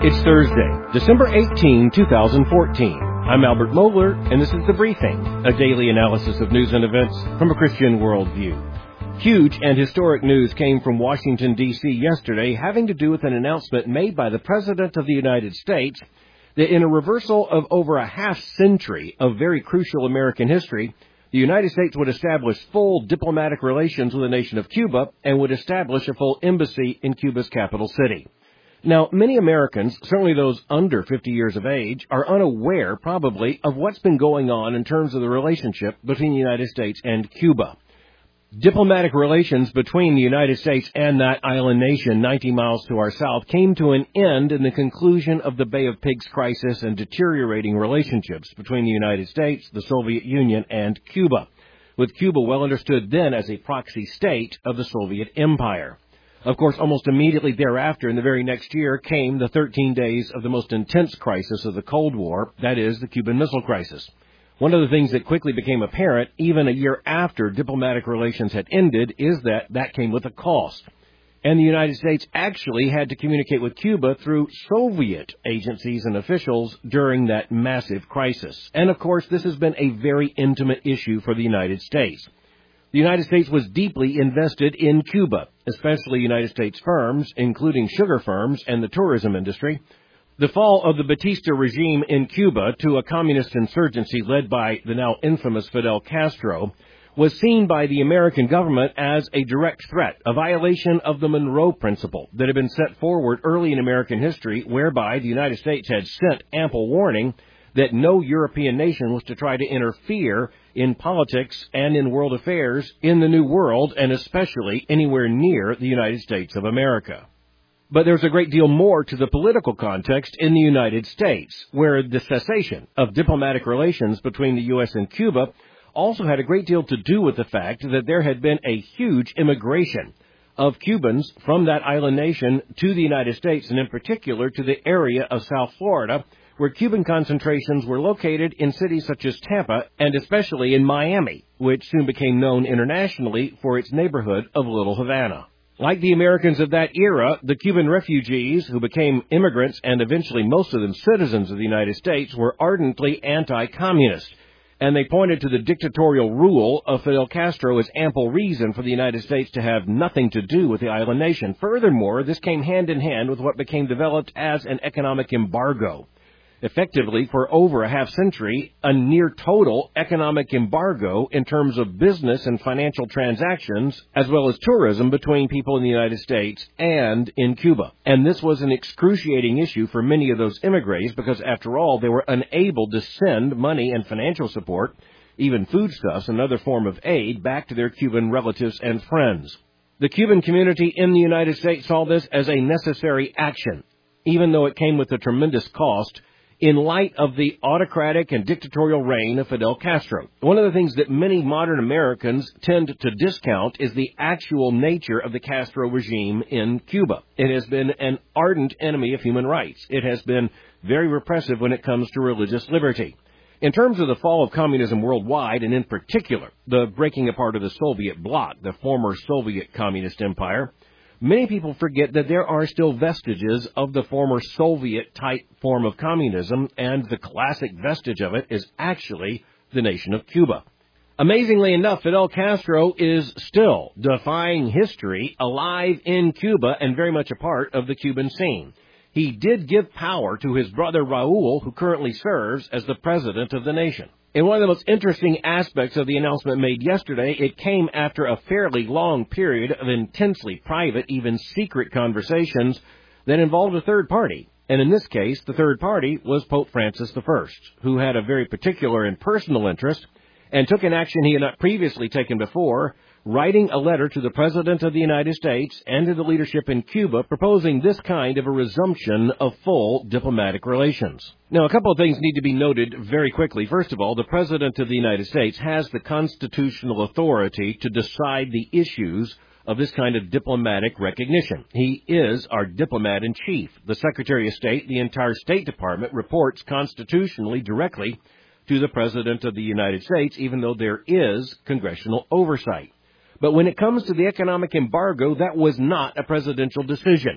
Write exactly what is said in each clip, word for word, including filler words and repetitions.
It's Thursday, December eighteenth, twenty fourteen. I'm Albert Mohler, and this is The Briefing, a daily analysis of news and events from a Christian worldview. Huge and historic news came from Washington, D C yesterday, having to do with an announcement made by the President of the United States that in a reversal of over a half century of very crucial American history, the United States would establish full diplomatic relations with the nation of Cuba and would establish a full embassy in Cuba's capital city. Now, many Americans, certainly those under fifty years of age, are unaware, probably, of what's been going on in terms of the relationship between the United States and Cuba. Diplomatic relations between the United States and that island nation ninety miles to our south came to an end in the conclusion of the Bay of Pigs crisis and deteriorating relationships between the United States, the Soviet Union, and Cuba, with Cuba well understood then as a proxy state of the Soviet Empire. Of course, almost immediately thereafter, in the very next year, came the thirteen days of the most intense crisis of the Cold War, that is, the Cuban Missile Crisis. One of the things that quickly became apparent, even a year after diplomatic relations had ended, is that that came with a cost. And the United States actually had to communicate with Cuba through Soviet agencies and officials during that massive crisis. And, of course, this has been a very intimate issue for the United States. The United States was deeply invested in Cuba, especially United States firms, including sugar firms and the tourism industry. The fall of the Batista regime in Cuba to a communist insurgency led by the now infamous Fidel Castro was seen by the American government as a direct threat, a violation of the Monroe Principle that had been set forward early in American history, whereby the United States had sent ample warning that no European nation was to try to interfere in politics and in world affairs in the New World, and especially anywhere near the United States of America. But there's a great deal more to the political context in the United States, where the cessation of diplomatic relations between the U S and Cuba also had a great deal to do with the fact that there had been a huge immigration of Cubans from that island nation to the United States, and in particular to the area of South Florida, where Cuban concentrations were located in cities such as Tampa and especially in Miami, which soon became known internationally for its neighborhood of Little Havana. Like the Americans of that era, the Cuban refugees, who became immigrants and eventually most of them citizens of the United States, were ardently anti-communist, and they pointed to the dictatorial rule of Fidel Castro as ample reason for the United States to have nothing to do with the island nation. Furthermore, this came hand in hand with what became developed as an economic embargo. Effectively, for over a half century, a near total economic embargo in terms of business and financial transactions, as well as tourism between people in the United States and in Cuba. And this was an excruciating issue for many of those immigrants because, after all, they were unable to send money and financial support, even foodstuffs and other form of aid, back to their Cuban relatives and friends. The Cuban community in the United States saw this as a necessary action, even though it came with a tremendous cost, in light of the autocratic and dictatorial reign of Fidel Castro. One of the things that many modern Americans tend to discount is the actual nature of the Castro regime in Cuba. It has been an ardent enemy of human rights. It has been very repressive when it comes to religious liberty. In terms of the fall of communism worldwide, and in particular, the breaking apart of the Soviet bloc, the former Soviet communist empire, many people forget that there are still vestiges of the former Soviet-type form of communism, and the classic vestige of it is actually the nation of Cuba. Amazingly enough, Fidel Castro is still defying history, alive in Cuba, and very much a part of the Cuban scene. He did give power to his brother Raul, who currently serves as the president of the nation. In one of the most interesting aspects of the announcement made yesterday, it came after a fairly long period of intensely private, even secret conversations that involved a third party. And in this case, the third party was Pope Francis the First, who had a very particular and personal interest and took an action he had not previously taken before, writing a letter to the President of the United States and to the leadership in Cuba proposing this kind of a resumption of full diplomatic relations. Now, a couple of things need to be noted very quickly. First of all, the President of the United States has the constitutional authority to decide the issues of this kind of diplomatic recognition. He is our diplomat-in-chief. The Secretary of State, the entire State Department, reports constitutionally directly to the President of the United States, even though there is congressional oversight. But when it comes to the economic embargo, that was not a presidential decision.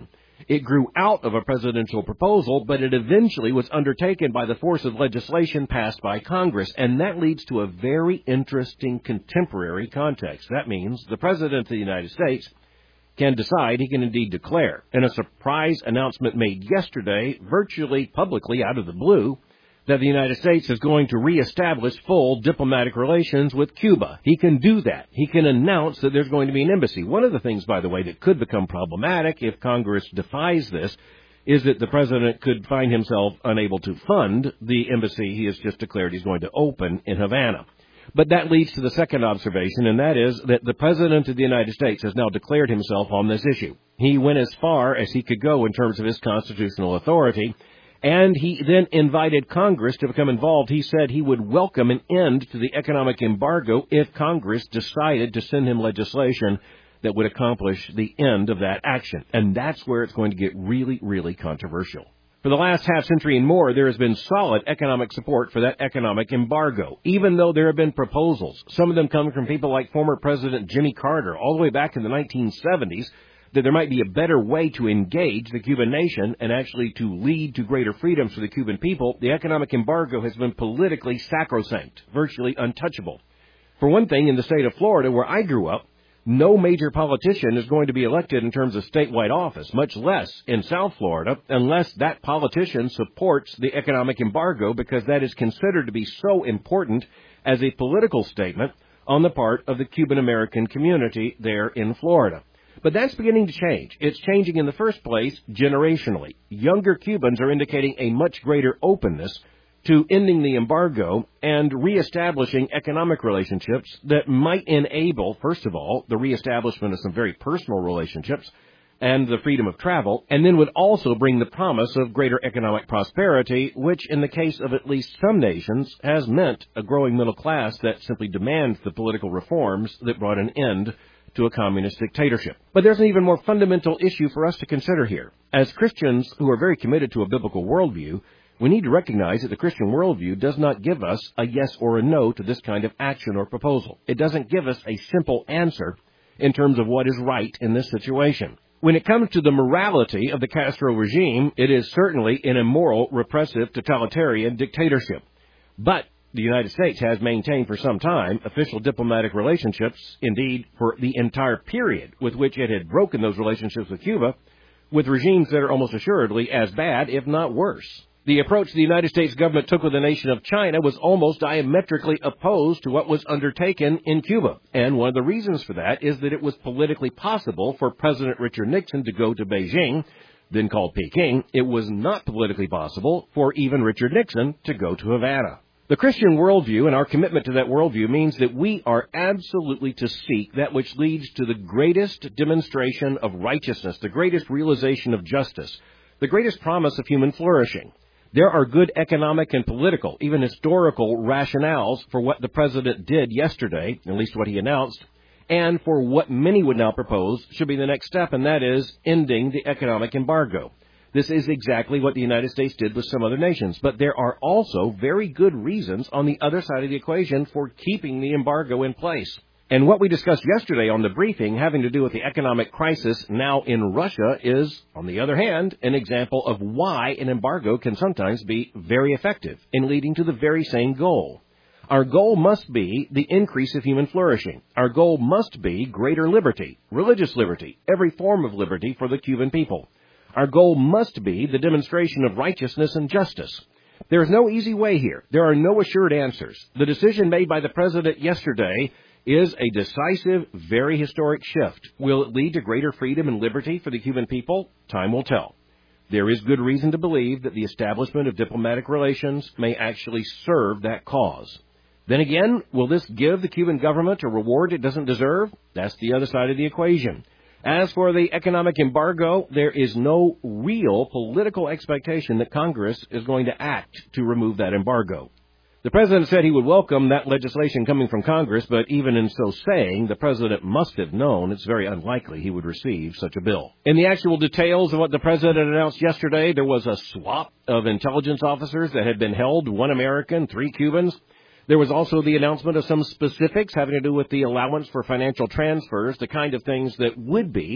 It grew out of a presidential proposal, but it eventually was undertaken by the force of legislation passed by Congress, and that leads to a very interesting contemporary context. That means the President of the United States can decide, he can indeed declare, in a surprise announcement made yesterday, virtually publicly out of the blue, that the United States is going to reestablish full diplomatic relations with Cuba. He can do that. He can announce that there's going to be an embassy. One of the things, by the way, that could become problematic if Congress defies this is that the president could find himself unable to fund the embassy he has just declared he's going to open in Havana. But that leads to the second observation, and that is that the President of the United States has now declared himself on this issue. He went as far as he could go in terms of his constitutional authority, and he then invited Congress to become involved. He said he would welcome an end to the economic embargo if Congress decided to send him legislation that would accomplish the end of that action. And that's where it's going to get really, really controversial. For the last half century and more, there has been solid economic support for that economic embargo, even though there have been proposals, some of them coming from people like former President Jimmy Carter, all the way back in the nineteen seventies, that there might be a better way to engage the Cuban nation and actually to lead to greater freedoms for the Cuban people. The economic embargo has been politically sacrosanct, virtually untouchable. For one thing, in the state of Florida, where I grew up, no major politician is going to be elected in terms of statewide office, much less in South Florida, unless that politician supports the economic embargo, because that is considered to be so important as a political statement on the part of the Cuban-American community there in Florida. But that's beginning to change. It's changing in the first place generationally. Younger Cubans are indicating a much greater openness to ending the embargo and reestablishing economic relationships that might enable, first of all, the reestablishment of some very personal relationships and the freedom of travel, and then would also bring the promise of greater economic prosperity, which in the case of at least some nations has meant a growing middle class that simply demands the political reforms that brought an end to a communist dictatorship. But there's an even more fundamental issue for us to consider here. As Christians who are very committed to a biblical worldview, we need to recognize that the Christian worldview does not give us a yes or a no to this kind of action or proposal. It doesn't give us a simple answer in terms of what is right in this situation. When it comes to the morality of the Castro regime, it is certainly an immoral, repressive, totalitarian dictatorship. But the United States has maintained for some time official diplomatic relationships, indeed for the entire period with which it had broken those relationships with Cuba, with regimes that are almost assuredly as bad, if not worse. The approach the United States government took with the nation of China was almost diametrically opposed to what was undertaken in Cuba. And one of the reasons for that is that it was politically possible for President Richard Nixon to go to Beijing, then called Peking. It was not politically possible for even Richard Nixon to go to Havana. The Christian worldview and our commitment to that worldview means that we are absolutely to seek that which leads to the greatest demonstration of righteousness, the greatest realization of justice, the greatest promise of human flourishing. There are good economic and political, even historical rationales for what the president did yesterday, at least what he announced, and for what many would now propose should be the next step, and that is ending the economic embargo. This is exactly what the United States did with some other nations, but there are also very good reasons on the other side of the equation for keeping the embargo in place. And what we discussed yesterday on the briefing having to do with the economic crisis now in Russia is, on the other hand, an example of why an embargo can sometimes be very effective in leading to the very same goal. Our goal must be the increase of human flourishing. Our goal must be greater liberty, religious liberty, every form of liberty for the Cuban people. Our goal must be the demonstration of righteousness and justice. There is no easy way here. There are no assured answers. The decision made by the president yesterday is a decisive, very historic shift. Will it lead to greater freedom and liberty for the Cuban people? Time will tell. There is good reason to believe that the establishment of diplomatic relations may actually serve that cause. Then again, will this give the Cuban government a reward it doesn't deserve? That's the other side of the equation. As for the economic embargo, there is no real political expectation that Congress is going to act to remove that embargo. The president said he would welcome that legislation coming from Congress, but even in so saying, the president must have known it's very unlikely he would receive such a bill. In the actual details of what the president announced yesterday, there was a swap of intelligence officers that had been held, one American, three Cubans. There was also the announcement of some specifics having to do with the allowance for financial transfers, the kind of things that would be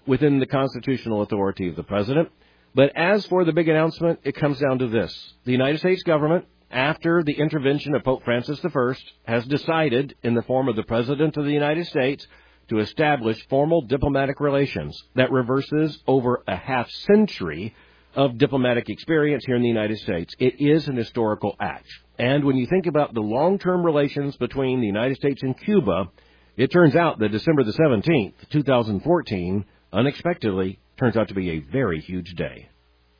within the constitutional authority of the president. But as for the big announcement, it comes down to this. The United States government, after the intervention of Pope Francis the First, has decided, in the form of the President of the United States, to establish formal diplomatic relations that reverses over a half century of diplomatic experience here in the United States. It is an historical act. And when you think about the long-term relations between the United States and Cuba, it turns out that December the seventeenth, two thousand fourteen, unexpectedly, turns out to be a very huge day.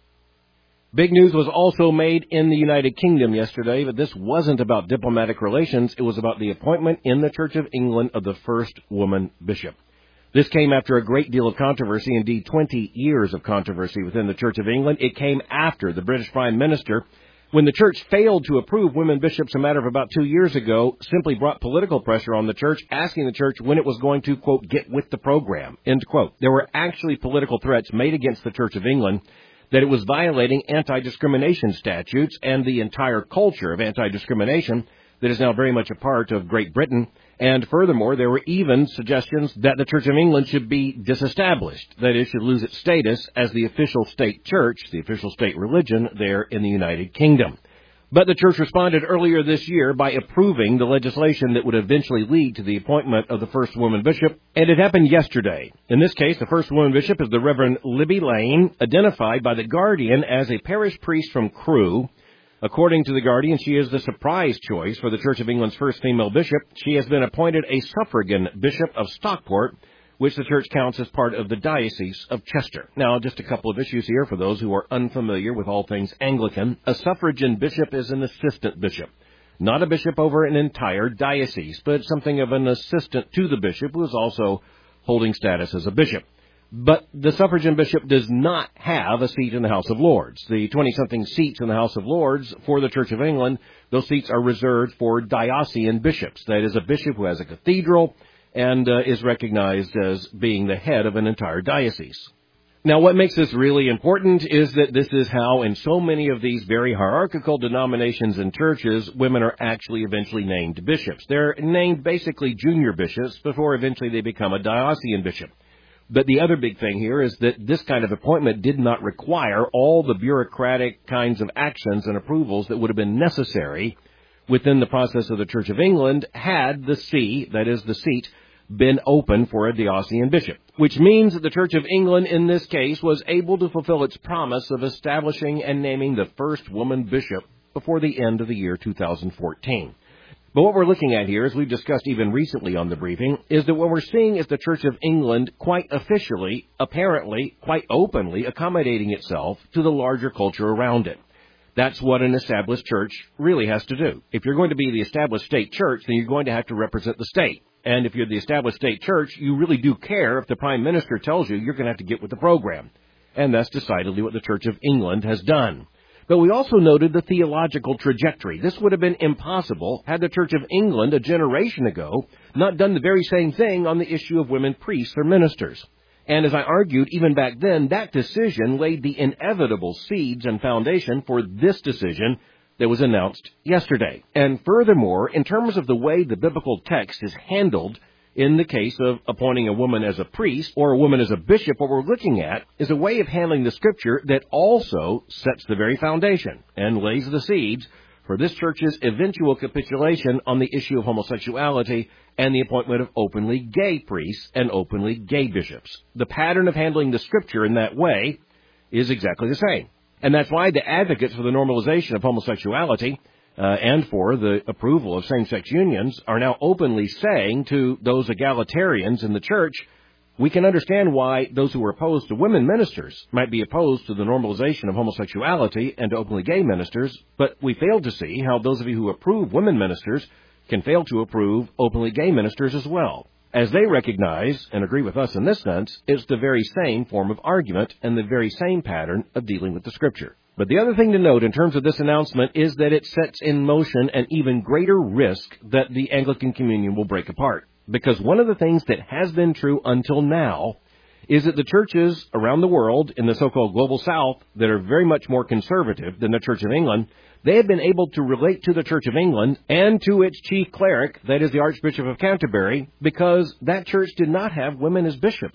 Big news was also made in the United Kingdom yesterday, but this wasn't about diplomatic relations. It was about the appointment in the Church of England of the first woman bishop. This came after a great deal of controversy, indeed twenty years of controversy within the Church of England. It came after the British Prime Minister, when the church failed to approve women bishops a matter of about two years ago, simply brought political pressure on the church, asking the church when it was going to, quote, get with the program, end quote. There were actually political threats made against the Church of England that it was violating anti-discrimination statutes and the entire culture of anti-discrimination that is now very much a part of Great Britain. And furthermore, there were even suggestions that the Church of England should be disestablished, that it should lose its status as the official state church, the official state religion there in the United Kingdom. But the church responded earlier this year by approving the legislation that would eventually lead to the appointment of the first woman bishop, and it happened yesterday. In this case, the first woman bishop is the Reverend Libby Lane, identified by The Guardian as a parish priest from Crewe. According to The Guardian, she is the surprise choice for the Church of England's first female bishop. She has been appointed a suffragan bishop of Stockport, which the church counts as part of the Diocese of Chester. Now, just a couple of issues here for those who are unfamiliar with all things Anglican. A suffragan bishop is an assistant bishop, not a bishop over an entire diocese, but something of an assistant to the bishop who is also holding status as a bishop. But the suffragan bishop does not have a seat in the House of Lords. The twenty-something seats in the House of Lords for the Church of England, those seats are reserved for diocesan bishops. That is, a bishop who has a cathedral and uh, is recognized as being the head of an entire diocese. Now, what makes this really important is that this is how, in so many of these very hierarchical denominations and churches, women are actually eventually named bishops. They're named basically junior bishops before eventually they become a diocesan bishop. But the other big thing here is that this kind of appointment did not require all the bureaucratic kinds of actions and approvals that would have been necessary within the process of the Church of England had the see, that is the seat, been open for a diocesan bishop, which means that the Church of England in this case was able to fulfill its promise of establishing and naming the first woman bishop before the end of the year two thousand fourteen. But what we're looking at here, as we've discussed even recently on the briefing, is that what we're seeing is the Church of England quite officially, apparently, quite openly accommodating itself to the larger culture around it. That's what an established church really has to do. If you're going to be the established state church, then you're going to have to represent the state. And if you're the established state church, you really do care if the Prime Minister tells you you're going to have to get with the program. And that's decidedly what the Church of England has done. But we also noted the theological trajectory. This would have been impossible had the Church of England a generation ago not done the very same thing on the issue of women priests or ministers. And as I argued, even back then, that decision laid the inevitable seeds and foundation for this decision that was announced yesterday. And furthermore, in terms of the way the biblical text is handled in the case of appointing a woman as a priest or a woman as a bishop, what we're looking at is a way of handling the Scripture that also sets the very foundation and lays the seeds for this church's eventual capitulation on the issue of homosexuality and the appointment of openly gay priests and openly gay bishops. The pattern of handling the Scripture in that way is exactly the same. And that's why the advocates for the normalization of homosexuality uh, and for the approval of same-sex unions are now openly saying to those egalitarians in the church, we can understand why those who are opposed to women ministers might be opposed to the normalization of homosexuality and to openly gay ministers, but we fail to see how those of you who approve women ministers can fail to approve openly gay ministers as well. As they recognize, and agree with us in this sense, it's the very same form of argument and the very same pattern of dealing with the Scripture. But the other thing to note in terms of this announcement is that it sets in motion an even greater risk that the Anglican Communion will break apart. Because one of the things that has been true until now is that the churches around the world in the so-called Global South that are very much more conservative than the Church of England, they have been able to relate to the Church of England and to its chief cleric, that is the Archbishop of Canterbury, because that church did not have women as bishops.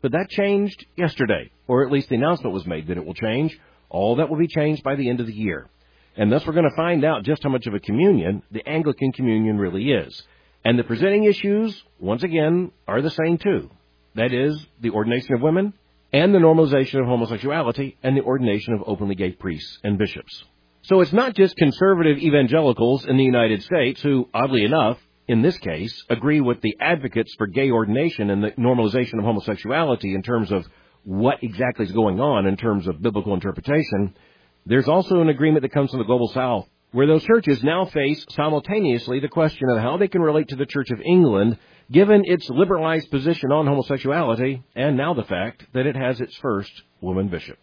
but that changed yesterday, or at least the announcement was made that it will change. All that will be changed by the end of the year. And thus we're going to find out just how much of a communion the Anglican Communion really is. And the presenting issues, once again, are the same too. That is, the ordination of women, and the normalization of homosexuality, and the ordination of openly gay priests and bishops. So it's not just conservative evangelicals in the United States who, oddly enough, in this case, agree with the advocates for gay ordination and the normalization of homosexuality in terms of what exactly is going on in terms of biblical interpretation. There's also an agreement that comes from the Global South, where those churches now face simultaneously the question of how they can relate to the Church of England, given its liberalized position on homosexuality, and now the fact that it has its first woman bishop.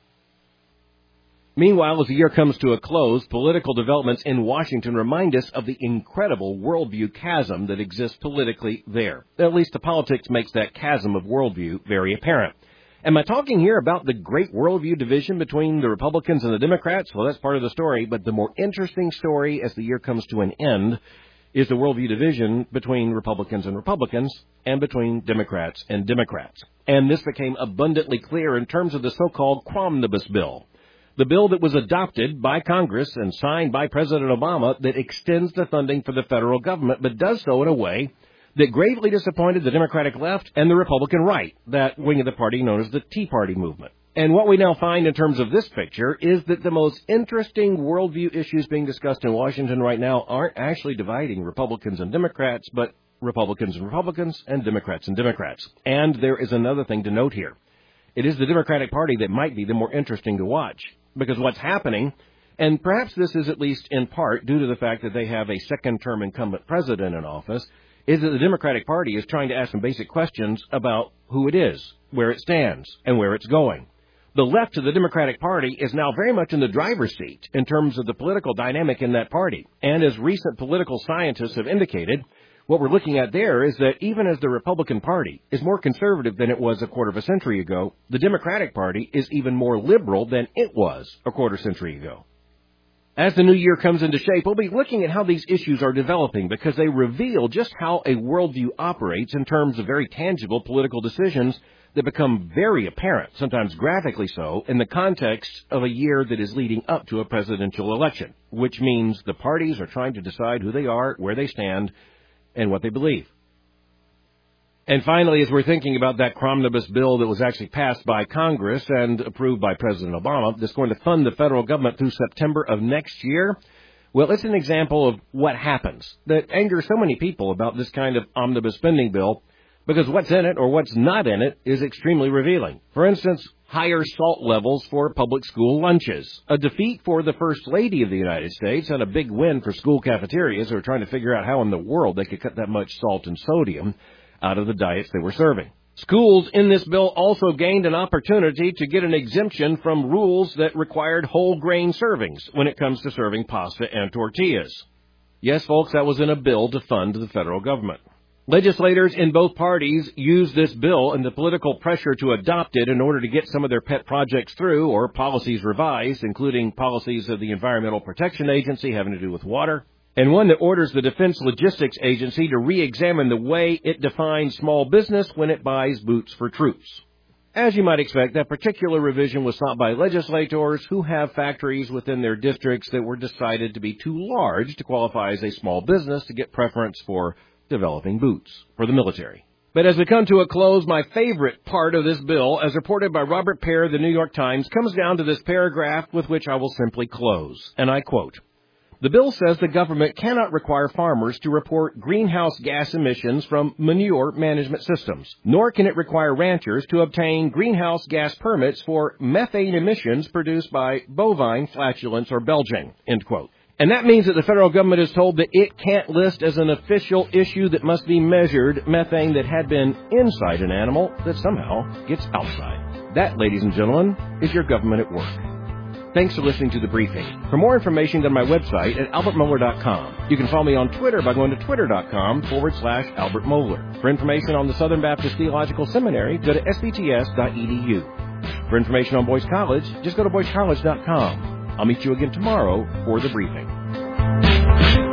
Meanwhile, as the year comes to a close, political developments in Washington remind us of the incredible worldview chasm that exists politically there. At least the politics makes that chasm of worldview very apparent. Am I talking here about the great worldview division between the Republicans and the Democrats? Well, that's part of the story, but the more interesting story as the year comes to an end is the worldview division between Republicans and Republicans and between Democrats and Democrats. And this became abundantly clear in terms of the so-called Cromnibus Bill, the bill that was adopted by Congress and signed by President Obama that extends the funding for the federal government, but does so in a way that gravely disappointed the Democratic left and the Republican right, that wing of the party known as the Tea Party movement. And what we now find in terms of this picture is that the most interesting worldview issues being discussed in Washington right now aren't actually dividing Republicans and Democrats, but Republicans and Republicans and Democrats and Democrats. And there is another thing to note here. It is the Democratic Party that might be the more interesting to watch, because what's happening, and perhaps this is at least in part due to the fact that they have a second-term incumbent president in office, is that the Democratic Party is trying to ask some basic questions about who it is, where it stands, and where it's going. The left of the Democratic Party is now very much in the driver's seat in terms of the political dynamic in that party. And as recent political scientists have indicated, what we're looking at there is that even as the Republican Party is more conservative than it was a quarter of a century ago, the Democratic Party is even more liberal than it was a quarter century ago. As the new year comes into shape, we'll be looking at how these issues are developing because they reveal just how a worldview operates in terms of very tangible political decisions that become very apparent, sometimes graphically so, in the context of a year that is leading up to a presidential election, which means the parties are trying to decide who they are, where they stand, and what they believe. And finally, as we're thinking about that Cromnibus bill that was actually passed by Congress and approved by President Obama, that's going to fund the federal government through September of next year, well, it's an example of what happens that angers so many people about this kind of omnibus spending bill, because what's in it or what's not in it is extremely revealing. For instance, higher salt levels for public school lunches, a defeat for the First Lady of the United States, and a big win for school cafeterias who are trying to figure out how in the world they could cut that much salt and sodium out of the diets they were serving. Schools in this bill also gained an opportunity to get an exemption from rules that required whole grain servings when it comes to serving pasta and tortillas. Yes, folks, that was in a bill to fund the federal government. Legislators in both parties used this bill and the political pressure to adopt it in order to get some of their pet projects through or policies revised, including policies of the Environmental Protection Agency having to do with water, and one that orders the Defense Logistics Agency to re-examine the way it defines small business when it buys boots for troops. As you might expect, that particular revision was sought by legislators who have factories within their districts that were decided to be too large to qualify as a small business to get preference for developing boots for the military. But as we come to a close, my favorite part of this bill, as reported by Robert Pear of the New York Times, comes down to this paragraph with which I will simply close, and I quote, "The bill says the government cannot require farmers to report greenhouse gas emissions from manure management systems, nor can it require ranchers to obtain greenhouse gas permits for methane emissions produced by bovine flatulence or belching," end quote. And that means that the federal government is told that it can't list as an official issue that must be measured methane that had been inside an animal that somehow gets outside. That, ladies and gentlemen, is your government at work. Thanks for listening to The Briefing. For more information, go to my website at albert mohler dot com. You can follow me on Twitter by going to twitter.com forward slash Albert Mohler. For information on the Southern Baptist Theological Seminary, go to s b t s dot e d u. For information on Boyce College, just go to boyce college dot com. I'll meet you again tomorrow for The Briefing.